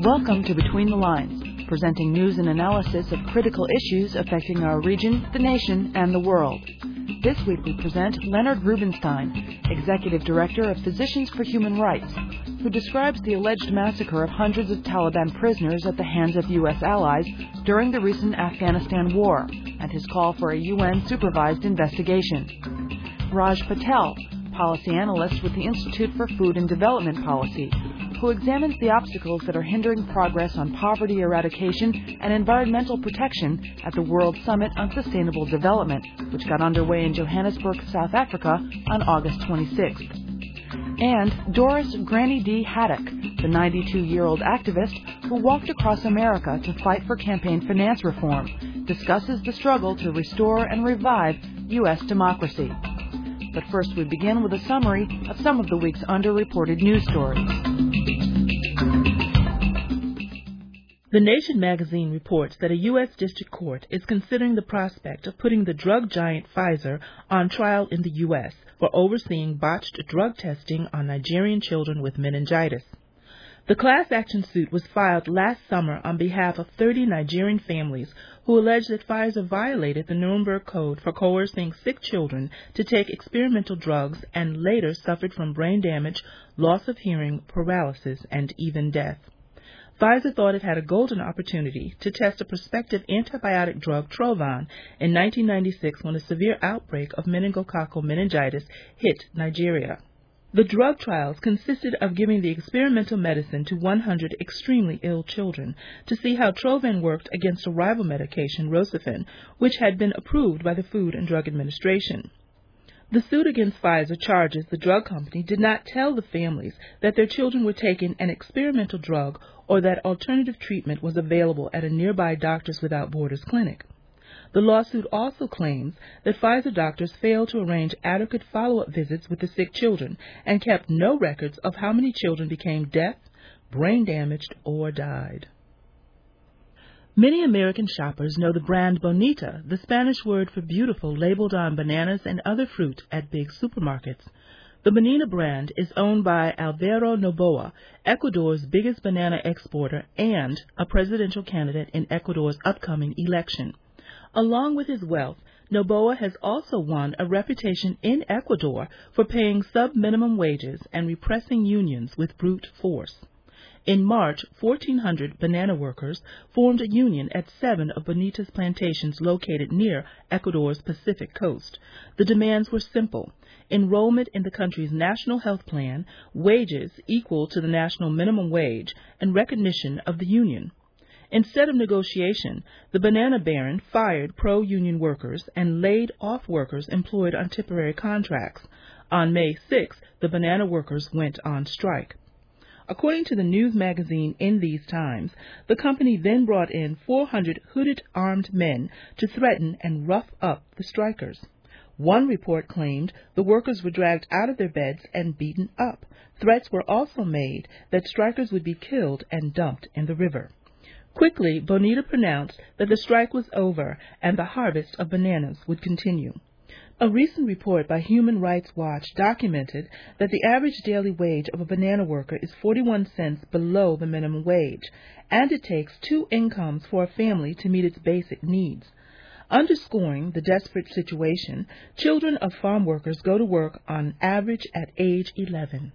Welcome to Between the Lines, presenting news and analysis of critical issues affecting our region, the nation, and the world. This week we present Leonard Rubinstein, Executive Director of Physicians for Human Rights, who describes the alleged massacre of hundreds of Taliban prisoners at the hands of U.S. allies during the recent Afghanistan war, and his call for a UN-supervised investigation. Raj Patel, policy analyst with the Institute for Food and Development Policy, who examines the obstacles that are hindering progress on poverty eradication and environmental protection at the World Summit on Sustainable Development, which got underway in Johannesburg, South Africa on August 26th. And Doris Granny D. Haddock, the 92-year-old activist who walked across America to fight for campaign finance reform, discusses the struggle to restore and revive U.S. democracy. But first we begin with a summary of some of the week's underreported news stories. The Nation magazine reports that a U.S. district court is considering the prospect of putting the drug giant Pfizer on trial in the U.S. for overseeing botched drug testing on Nigerian children with meningitis. The class action suit was filed last summer on behalf of 30 Nigerian families who allege that Pfizer violated the Nuremberg Code for coercing sick children to take experimental drugs and later suffered from brain damage, loss of hearing, paralysis, and even death. Pfizer thought it had a golden opportunity to test a prospective antibiotic drug, Trovan, in 1996 when a severe outbreak of meningococcal meningitis hit Nigeria. The drug trials consisted of giving the experimental medicine to 100 extremely ill children to see how Trovan worked against a rival medication, Rocephin, which had been approved by the Food and Drug Administration. The suit against Pfizer charges the drug company did not tell the families that their children were taking an experimental drug or that alternative treatment was available at a nearby Doctors Without Borders clinic. The lawsuit also claims that Pfizer doctors failed to arrange adequate follow-up visits with the sick children and kept no records of how many children became deaf, brain damaged, or died. Many American shoppers know the brand Bonita, the Spanish word for beautiful, labeled on bananas and other fruit at big supermarkets. The Bonita brand is owned by Alvaro Noboa, Ecuador's biggest banana exporter and a presidential candidate in Ecuador's upcoming election. Along with his wealth, Noboa has also won a reputation in Ecuador for paying sub-minimum wages and repressing unions with brute force. In March, 1,400 banana workers formed a union at 7 of Bonita's plantations located near Ecuador's Pacific coast. The demands were simple: enrollment in the country's national health plan, wages equal to the national minimum wage, and recognition of the union. Instead of negotiation, the banana baron fired pro-union workers and laid off workers employed on temporary contracts. On May 6, the banana workers went on strike. According to the news magazine In These Times, the company then brought in 400 hooded armed men to threaten and rough up the strikers. One report claimed the workers were dragged out of their beds and beaten up. Threats were also made that strikers would be killed and dumped in the river. Quickly, Bonita pronounced that the strike was over and the harvest of bananas would continue. A recent report by Human Rights Watch documented that the average daily wage of a banana worker is 41 cents below the minimum wage, and it takes 2 incomes for a family to meet its basic needs. Underscoring the desperate situation, children of farm workers go to work on average at age 11.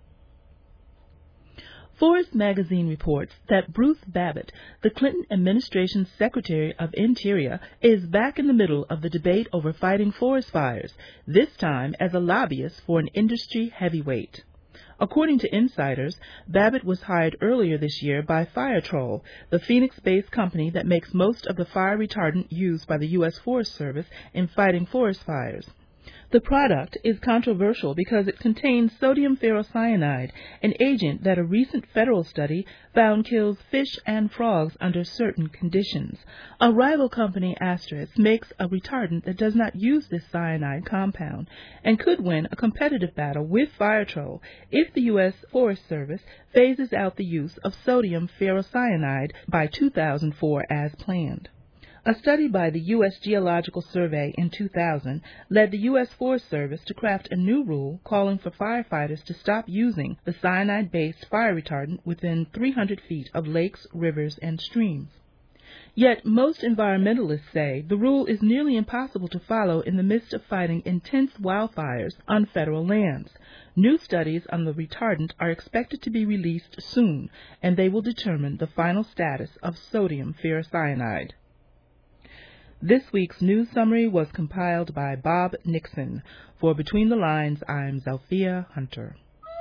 Forest magazine reports that Bruce Babbitt, the Clinton administration's Secretary of Interior, is back in the middle of the debate over fighting forest fires, this time as a lobbyist for an industry heavyweight. According to insiders, Babbitt was hired earlier this year by FireTroll, the Phoenix-based company that makes most of the fire retardant used by the U.S. Forest Service in fighting forest fires. The product is controversial because it contains sodium ferrocyanide, an agent that a recent federal study found kills fish and frogs under certain conditions. A rival company, Asterisk, makes a retardant that does not use this cyanide compound and could win a competitive battle with FireTroll if the U.S. Forest Service phases out the use of sodium ferrocyanide by 2004 as planned. A study by the U.S. Geological Survey in 2000 led the U.S. Forest Service to craft a new rule calling for firefighters to stop using the cyanide-based fire retardant within 300 feet of lakes, rivers, and streams. Yet most environmentalists say the rule is nearly impossible to follow in the midst of fighting intense wildfires on federal lands. New studies on the retardant are expected to be released soon, and they will determine the final status of sodium ferrocyanide. This week's news summary was compiled by Bob Nixon. For Between the Lines, I'm Zelphia Hunter.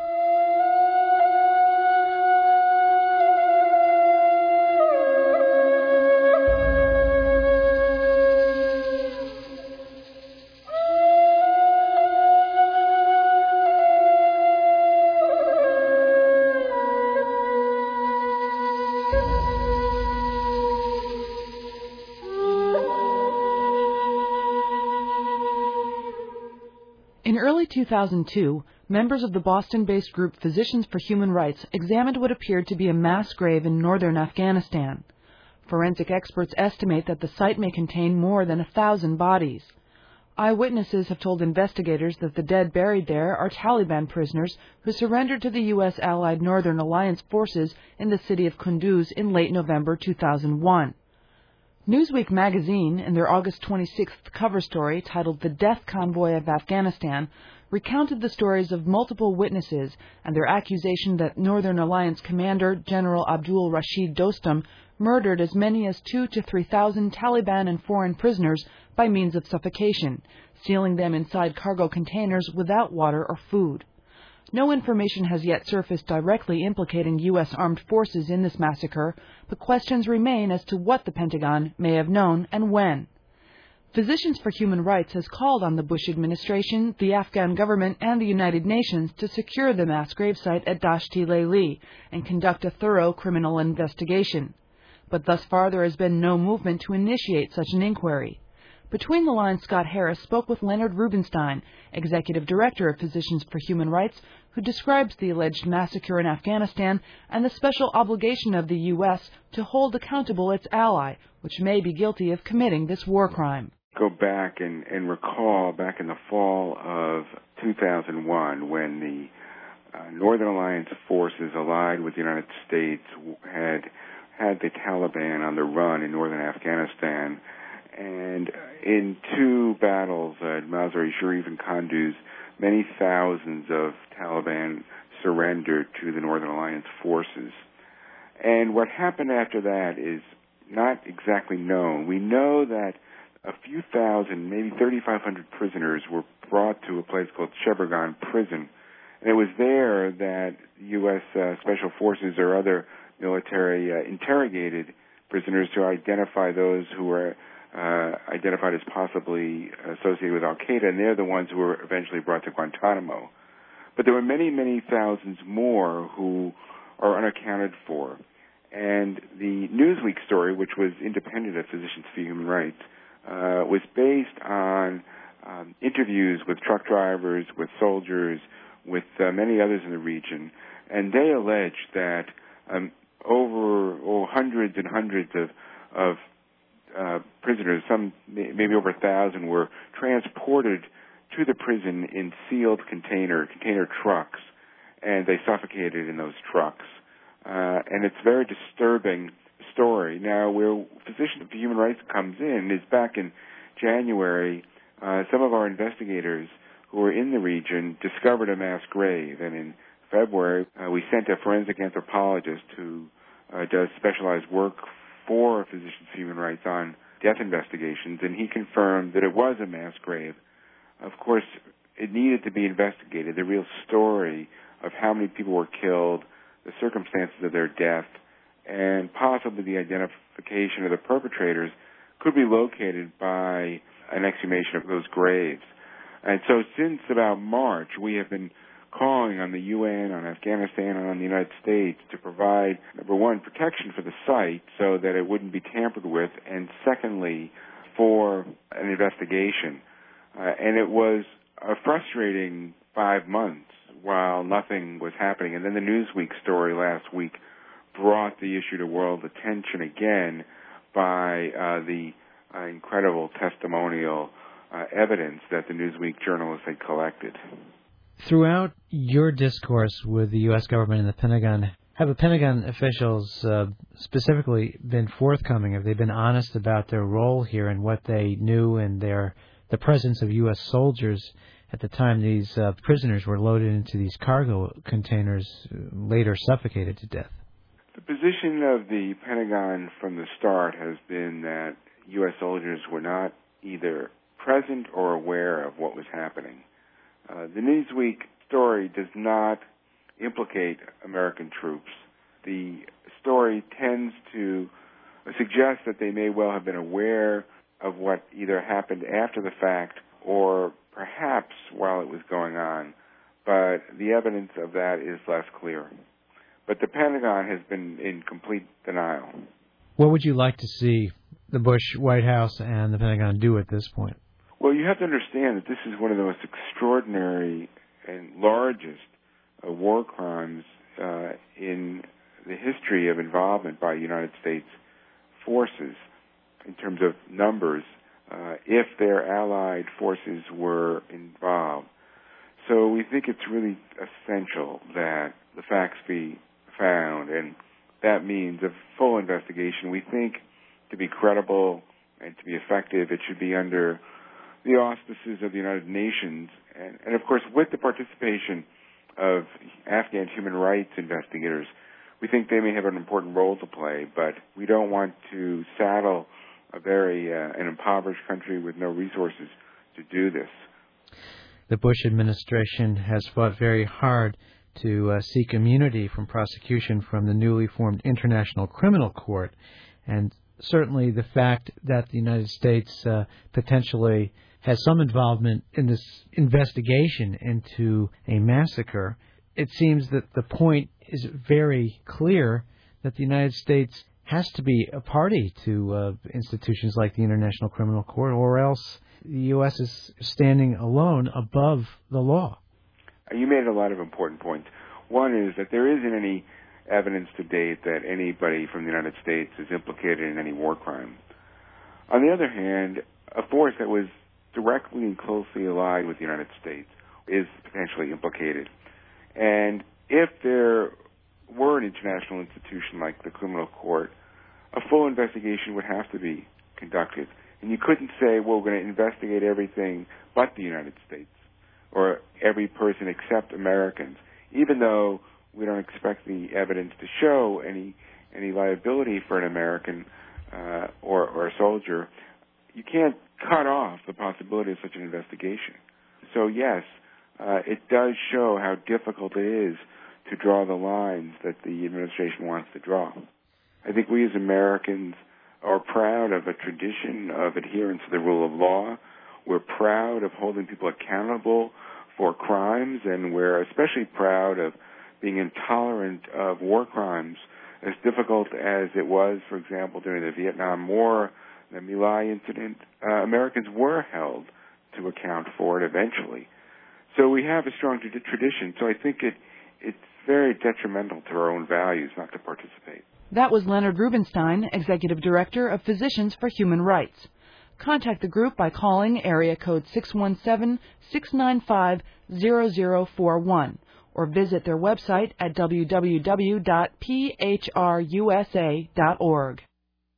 In early 2002, members of the Boston-based group Physicians for Human Rights examined what appeared to be a mass grave in northern Afghanistan. Forensic experts estimate that the site may contain more than 1,000 bodies. Eyewitnesses have told investigators that the dead buried there are Taliban prisoners who surrendered to the U.S. allied Northern Alliance forces in the city of Kunduz in late November 2001. Newsweek magazine, in their August 26th cover story titled The Death Convoy of Afghanistan, recounted the stories of multiple witnesses and their accusation that Northern Alliance Commander General Abdul Rashid Dostum murdered as many as 2,000 to 3,000 Taliban and foreign prisoners by means of suffocation, sealing them inside cargo containers without water or food. No information has yet surfaced directly implicating U.S. armed forces in this massacre, but questions remain as to what the Pentagon may have known and when. Physicians for Human Rights has called on the Bush administration, the Afghan government, and the United Nations to secure the mass gravesite at Dasht-i-Leili and conduct a thorough criminal investigation. But thus far there has been no movement to initiate such an inquiry. Between the Lines, Scott Harris spoke with Leonard Rubenstein, Executive Director of Physicians for Human Rights, who describes the alleged massacre in Afghanistan and the special obligation of the U.S. to hold accountable its ally, which may be guilty of committing this war crime. Go back and recall back in the fall of 2001 when the Northern Alliance forces allied with the United States had the Taliban on the run in northern Afghanistan. And in two battles at Mazar-i-Sharif and Kunduz, many thousands of Taliban surrendered to the Northern Alliance forces. And what happened after that is not exactly known. We know that a few thousand, maybe 3,500 prisoners were brought to a place called Shebregan Prison. And it was there that U.S. Special Forces or other military interrogated prisoners to identify those who were identified as possibly associated with Al-Qaeda, and they're the ones who were eventually brought to Guantanamo. But there were many, many thousands more who are unaccounted for. And the Newsweek story, which was independent of Physicians for Human Rights, was based on interviews with truck drivers, with soldiers, with many others in the region. And they alleged that over hundreds and hundreds of prisoners, some maybe over 1,000, were transported to the prison in sealed container trucks, and they suffocated in those trucks. And it's a very disturbing story. Now, where Physicians for Human Rights comes in is back in January, some of our investigators who were in the region discovered a mass grave, and in February, we sent a forensic anthropologist who does specialized work for Physicians for Human Rights on death investigations, and he confirmed that it was a mass grave. Of course, it needed to be investigated, the real story of how many people were killed, the circumstances of their death, and possibly the identification of the perpetrators could be located by an exhumation of those graves. And so since about March, we have been calling on the UN, on Afghanistan, and on the United States to provide, number one, protection for the site so that it wouldn't be tampered with, and secondly, for an investigation. And it was a frustrating 5 months while nothing was happening. And then the Newsweek story last week brought the issue to world attention again by the incredible testimonial evidence that the Newsweek journalists had collected. Throughout your discourse with the U.S. government and the Pentagon, have the Pentagon officials specifically been forthcoming? Have they been honest about their role here and what they knew and the presence of U.S. soldiers at the time these prisoners were loaded into these cargo containers, later suffocated to death? The position of the Pentagon from the start has been that U.S. soldiers were not either present or aware of what was happening. The Newsweek story does not implicate American troops. The story tends to suggest that they may well have been aware of what either happened after the fact or perhaps while it was going on, but the evidence of that is less clear. But the Pentagon has been in complete denial. What would you like to see the Bush White House and the Pentagon do at this point? Well, you have to understand that this is one of the most extraordinary and largest war crimes in the history of involvement by United States forces in terms of numbers, if their allied forces were involved. So we think it's really essential that the facts be found, and that means a full investigation. We think to be credible and to be effective, it should be under the auspices of the United Nations, and of course with the participation of Afghan human rights investigators. We think they may have an important role to play, but we don't want to saddle an impoverished country with no resources to do this. The Bush administration has fought very hard to seek immunity from prosecution from the newly formed International Criminal Court, and certainly the fact that the United States potentially has some involvement in this investigation into a massacre, it seems that the point is very clear that the United States has to be a party to institutions like the International Criminal Court, or else the U.S. is standing alone above the law. You made a lot of important points. One is that there isn't any evidence to date that anybody from the United States is implicated in any war crime. On the other hand, a force that was directly and closely allied with the United States is potentially implicated. And if there were an international institution like the criminal court, a full investigation would have to be conducted. And you couldn't say, well, we're going to investigate everything but the United States or every person except Americans, even though we don't expect the evidence to show any liability for an American or a soldier. You can't cut off the possibility of such an investigation. So yes, it does show how difficult it is to draw the lines that the administration wants to draw. I think we as Americans are proud of a tradition of adherence to the rule of law. We're proud of holding people accountable for crimes, and we're especially proud of being intolerant of war crimes, as difficult as it was, for example, during the Vietnam War, the My Lai incident. Americans were held to account for it eventually. So we have a strong tradition, so I think it's very detrimental to our own values not to participate. That was Leonard Rubenstein, Executive Director of Physicians for Human Rights. Contact the group by calling area code 617-695-0041 or visit their website at www.phrusa.org.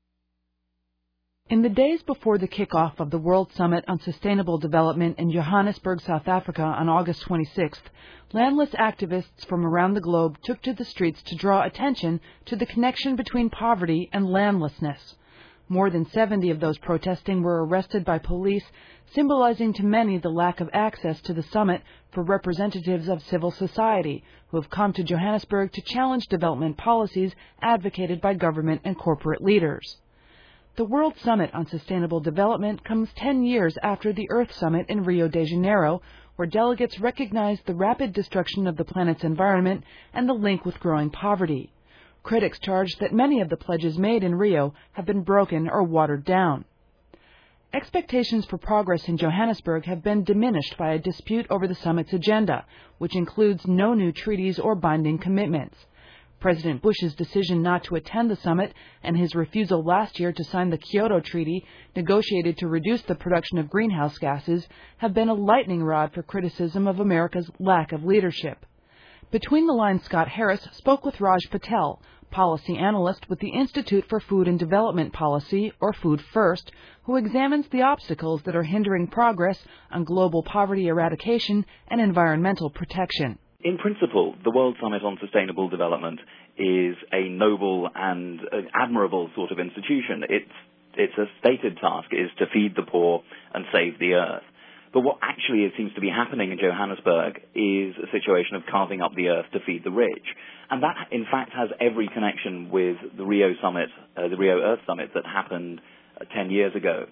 In the days before the kickoff of the World Summit on Sustainable Development in Johannesburg, South Africa on August 26th, landless activists from around the globe took to the streets to draw attention to the connection between poverty and landlessness. More than 70 of those protesting were arrested by police, symbolizing to many the lack of access to the summit for representatives of civil society who have come to Johannesburg to challenge development policies advocated by government and corporate leaders. The World Summit on Sustainable Development comes 10 years after the Earth Summit in Rio de Janeiro, where delegates recognized the rapid destruction of the planet's environment and the link with growing poverty. Critics charge that many of the pledges made in Rio have been broken or watered down. Expectations for progress in Johannesburg have been diminished by a dispute over the summit's agenda, which includes no new treaties or binding commitments. President Bush's decision not to attend the summit and his refusal last year to sign the Kyoto Treaty, negotiated to reduce the production of greenhouse gases, have been a lightning rod for criticism of America's lack of leadership. Between the Lines, Scott Harris spoke with Raj Patel, policy analyst with the Institute for Food and Development Policy, or Food First, who examines the obstacles that are hindering progress on global poverty eradication and environmental protection. In principle, the World Summit on Sustainable Development is a noble and admirable sort of institution. Its a stated task is to feed the poor and save the earth. But what actually seems to be happening in Johannesburg is a situation of carving up the earth to feed the rich. And that, in fact, has every connection with the Rio Summit, the Rio Earth Summit that happened 10 years ago.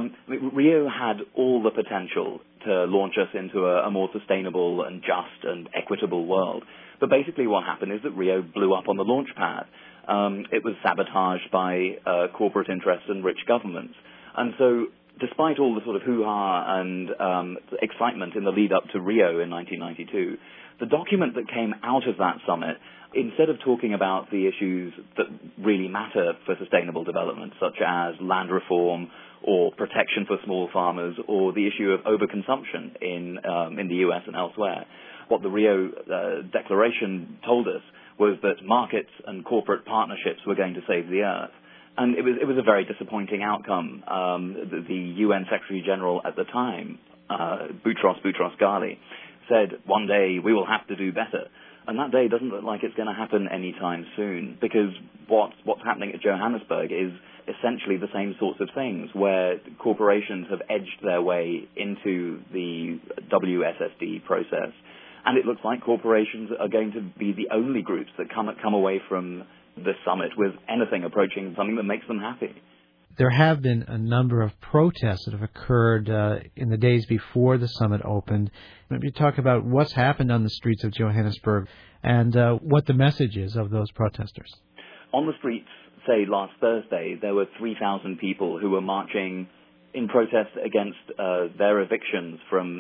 Rio had all the potential to launch us into a more sustainable and just and equitable world. But basically what happened is that Rio blew up on the launch pad. It was sabotaged by corporate interests and rich governments. And so despite all the sort of hoo-ha and excitement in the lead-up to Rio in 1992, the document that came out of that summit, instead of talking about the issues that really matter for sustainable development, such as land reform or protection for small farmers or the issue of overconsumption in the U.S. and elsewhere, what the Rio Declaration told us was that markets and corporate partnerships were going to save the earth. And it was a very disappointing outcome. The UN Secretary General at the time, Boutros Ghali, said, one day we will have to do better. And that day doesn't look like it's going to happen anytime soon, because what's happening at Johannesburg is essentially the same sorts of things, where corporations have edged their way into the WSSD process. And it looks like corporations are going to be the only groups that come away from this summit with anything approaching something that makes them happy. There have been a number of protests that have occurred in the days before the summit opened. Maybe talk about what's happened on the streets of Johannesburg and what the message is of those protesters. On the streets, say last Thursday, there were 3,000 people who were marching in protest against their evictions from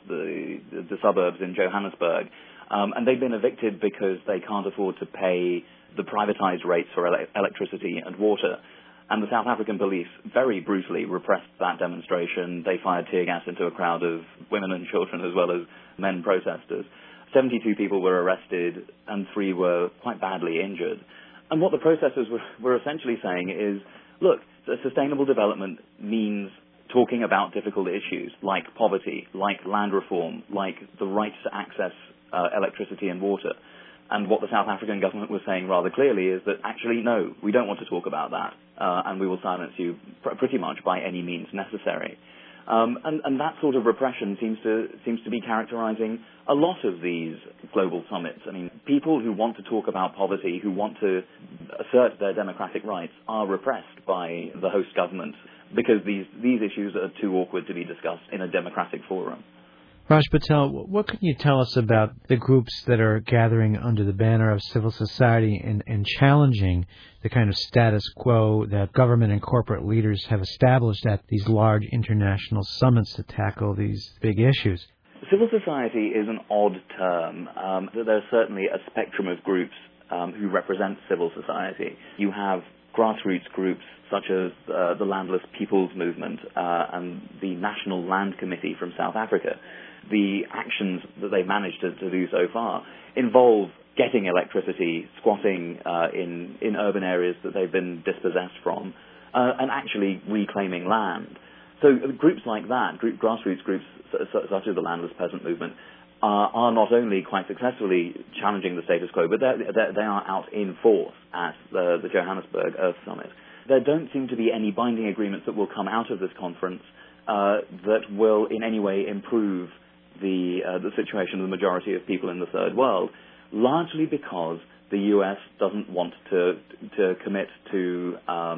the suburbs in Johannesburg. And they've been evicted because they can't afford to pay the privatized rates for electricity and water. And the South African police very brutally repressed that demonstration. They fired tear gas into a crowd of women and children as well as men protesters. 72 people were arrested and 3 were quite badly injured. And what the protesters were essentially saying is, look, sustainable development means talking about difficult issues like poverty, like land reform, like the right to access electricity and water. And what the South African government was saying rather clearly is that actually, no, we don't want to talk about that, and we will silence you pretty much by any means necessary. And that sort of repression seems to be characterizing a lot of these global summits. I mean, people who want to talk about poverty, who want to assert their democratic rights, are repressed by the host government because these issues are too awkward to be discussed in a democratic forum. Raj Patel, what can you tell us about the groups that are gathering under the banner of civil society and challenging the kind of status quo that government and corporate leaders have established at these large international summits to tackle these big issues? Civil society is an odd term. There's certainly a spectrum of groups who represent civil society. You have grassroots groups such as the Landless Peoples Movement and the National Land Committee from South Africa. The actions that they've managed to do so far involve getting electricity, squatting in urban areas that they've been dispossessed from, and actually reclaiming land. So groups like that, grassroots groups such as the Landless Peasant Movement, are not only quite successfully challenging the status quo, but they are out in force at the Johannesburg Earth Summit. There don't seem to be any binding agreements that will come out of this conference that will in any way improve the situation of the majority of people in the third world, largely because the U.S. doesn't want to commit to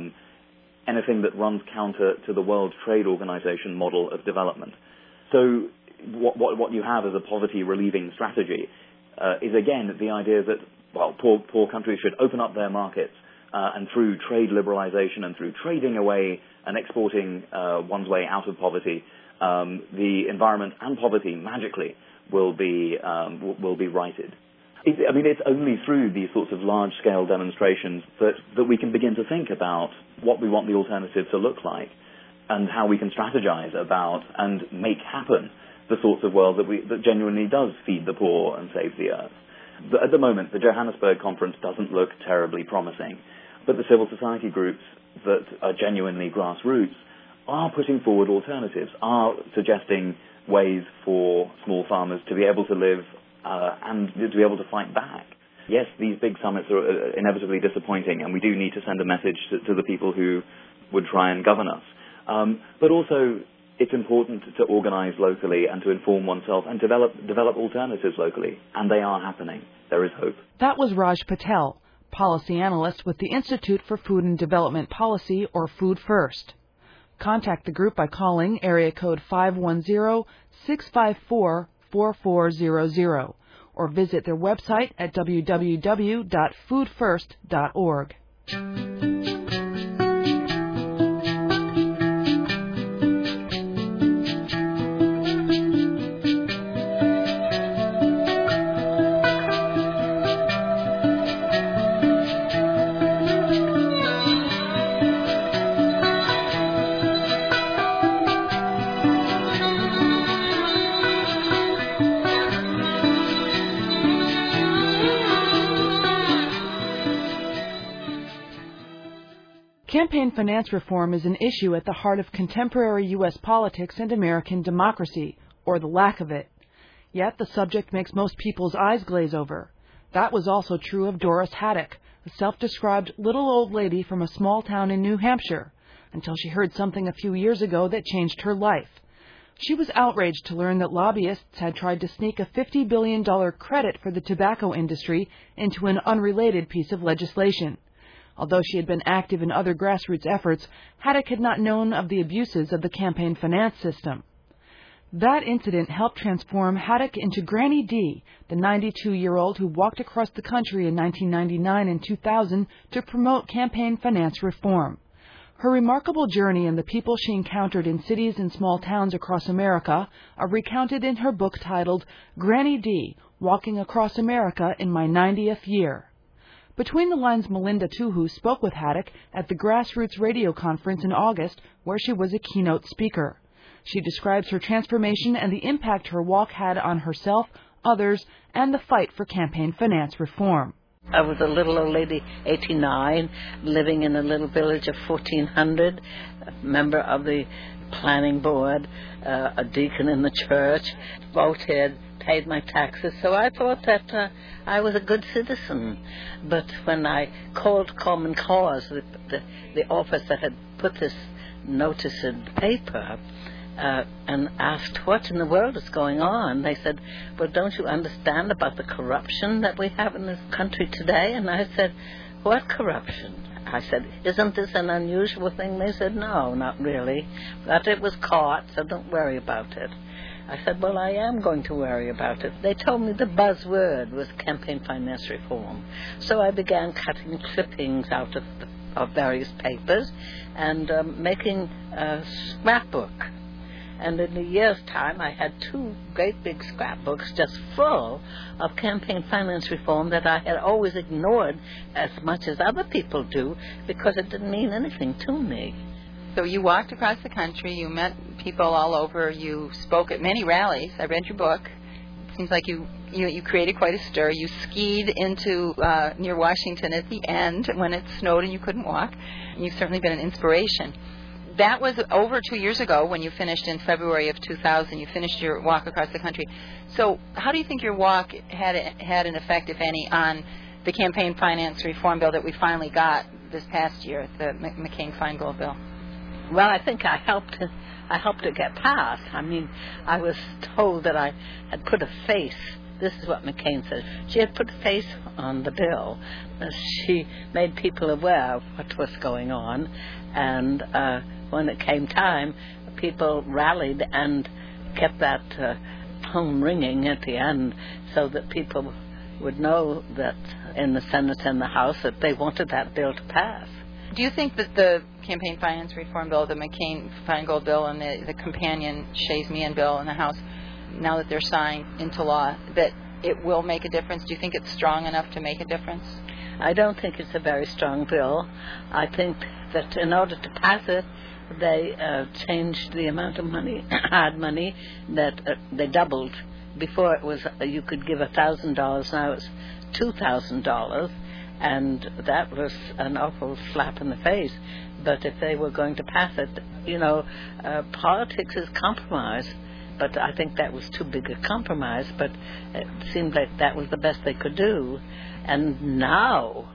anything that runs counter to the World Trade Organization model of development. So what you have as a poverty relieving strategy is again the idea that poor countries should open up their markets and through trade liberalization and through trading away and exporting one's way out of poverty, the environment and poverty magically will be righted. It's only through these sorts of large-scale demonstrations that we can begin to think about what we want the alternative to look like and how we can strategize about and make happen the sorts of world that genuinely does feed the poor and save the earth. At the moment, the Johannesburg conference doesn't look terribly promising, but the civil society groups that are genuinely grassroots are putting forward alternatives, are suggesting ways for small farmers to be able to live and to be able to fight back. Yes, these big summits are inevitably disappointing, and we do need to send a message to the people who would try and govern us. But also, it's important to organize locally and to inform oneself and develop alternatives locally, and they are happening. There is hope. That was Raj Patel, policy analyst with the Institute for Food and Development Policy, or Food First. Contact the group by calling area code 510-654-4400 or visit their website at www.foodfirst.org. Campaign finance reform is an issue at the heart of contemporary U.S. politics and American democracy, or the lack of it. Yet the subject makes most people's eyes glaze over. That was also true of Doris Haddock, a self-described little old lady from a small town in New Hampshire, until she heard something a few years ago that changed her life. She was outraged to learn that lobbyists had tried to sneak a $50 billion credit for the tobacco industry into an unrelated piece of legislation. Although she had been active in other grassroots efforts, Haddock had not known of the abuses of the campaign finance system. That incident helped transform Haddock into Granny D, the 92-year-old who walked across the country in 1999 and 2000 to promote campaign finance reform. Her remarkable journey and the people she encountered in cities and small towns across America are recounted in her book titled Granny D, Walking Across America in My 90th Year. Between the Lines, Melinda Tuhu spoke with Haddock at the Grassroots Radio Conference in August, where she was a keynote speaker. She describes her transformation and the impact her walk had on herself, others, and the fight for campaign finance reform. I was a little old lady, 89, living in a little village of 1,400, a member of the planning board, a deacon in the church, voted, paid my taxes, so I thought that I was a good citizen. But when I called Common Cause, the office that had put this notice in the paper, and asked what in the world is going on, they said, well, don't you understand about the corruption that we have in this country today? And I said, what corruption? I said, isn't this an unusual thing? They said, no, not really. But it was caught, so don't worry about it. I said, well, I am going to worry about it. They told me the buzzword was campaign finance reform. So I began cutting clippings out of various papers and making a scrapbook. And in a year's time, I had 2 great big scrapbooks just full of campaign finance reform that I had always ignored as much as other people do because it didn't mean anything to me. So you walked across the country, you met people all over, you spoke at many rallies. I read your book. It seems like you created quite a stir. You skied into near Washington at the end when it snowed and you couldn't walk. You've certainly been an inspiration. That was over 2 years ago when you finished in February of 2000. You finished your walk across the country. So how do you think your walk had an effect, if any, on the campaign finance reform bill that we finally got this past year, the McCain-Feingold bill? Well, I think I helped it get passed. I mean, I was told that I had put a face. This is what McCain said. She had put a face on the bill. She made people aware of what was going on. And when it came time, people rallied and kept that phone ringing at the end so that people would know that in the Senate and the House that they wanted that bill to pass. Do you think that the campaign finance reform bill, the McCain-Feingold bill, and the companion Shays-Meehan bill in the House, now that they're signed into law, that it will make a difference? Do you think it's strong enough to make a difference? I don't think it's a very strong bill. I think that in order to pass it, they changed the amount of money, hard money, that they doubled. Before it was you could give $1,000, now it's $2,000, and that was an awful slap in the face. But if they were going to pass it, politics is compromise. But I think that was too big a compromise, but it seemed like that was the best they could do. And now,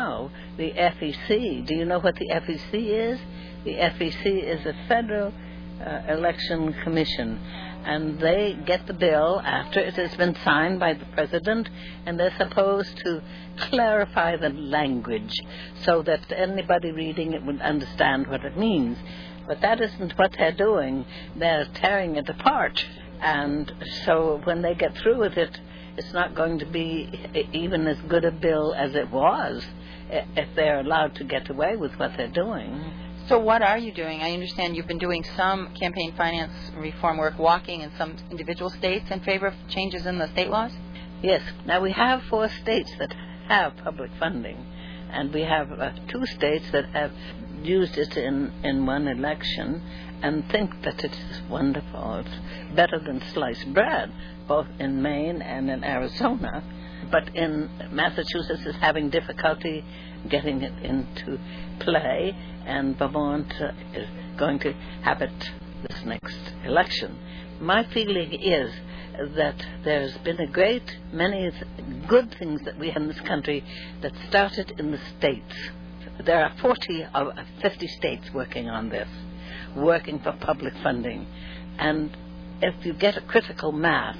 the FEC, do you know what the FEC is? The FEC is a Federal Election Commission, and they get the bill after it has been signed by the President, and they're supposed to clarify the language so that anybody reading it would understand what it means. But that isn't what they're doing. They're tearing it apart. And so when they get through with it, it's not going to be even as good a bill as it was if they're allowed to get away with what they're doing. So what are you doing? I understand you've been doing some campaign finance reform work, walking in some individual states in favor of changes in the state laws? Yes. Now, we have 4 states that have public funding, and we have 2 states that have used it in one election and think that it is wonderful. It's better than sliced bread, both in Maine and in Arizona. But in Massachusetts is having difficulty getting it into play, and Vermont is going to have it this next election. My feeling is that there's been a great many good things that we have in this country that started in the states. There are 40 of 50 states working on this, working for public funding. And if you get a critical mass,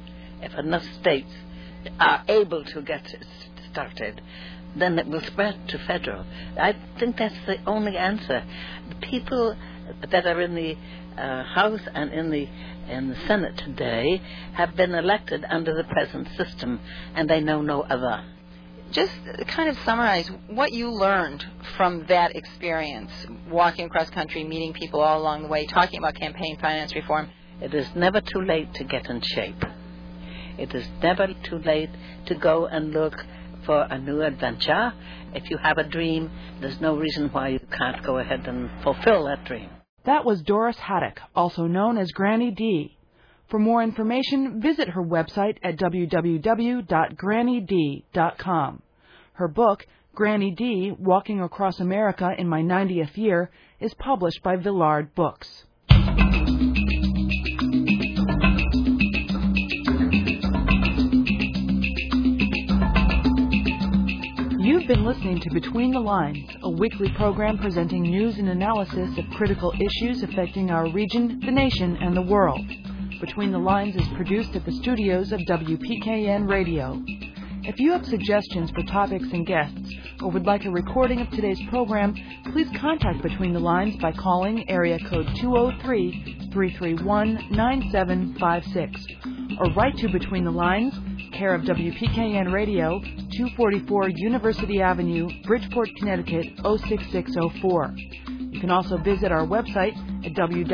if enough states are able to get it started, then it will spread to federal. I think that's the only answer. The people that are in the House and in the Senate today have been elected under the present system, and they know no other. Just kind of summarize what you learned from that experience, walking across country, meeting people all along the way, talking about campaign finance reform. It is never too late to get in shape. It is never too late to go and look for a new adventure. If you have a dream, there's no reason why you can't go ahead and fulfill that dream. That was Doris Haddock, also known as Granny D. For more information, visit her website at www.grannyd.com. Her book, Granny D, Walking Across America in My 90th Year, is published by Villard Books. You've been listening to Between the Lines, a weekly program presenting news and analysis of critical issues affecting our region, the nation, and the world. Between the Lines is produced at the studios of WPKN Radio. If you have suggestions for topics and guests, or would like a recording of today's program, please contact Between the Lines by calling area code 203-331-9756, or write to Between the Lines, care of WPKN Radio, 244 University Avenue, Bridgeport, Connecticut, 06604. You can also visit our website at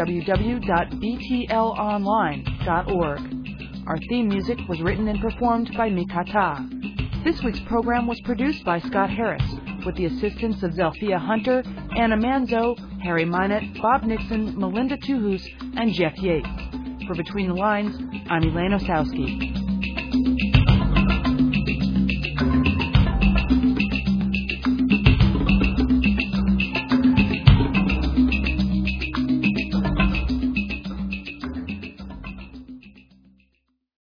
www.btlonline.org. Our theme music was written and performed by Mikata. This week's program was produced by Scott Harris, with the assistance of Zelphia Hunter, Anna Manzo, Harry Minott, Bob Nixon, Melinda Tuhus, and Jeff Yates. For Between the Lines, I'm Elaine Osowski.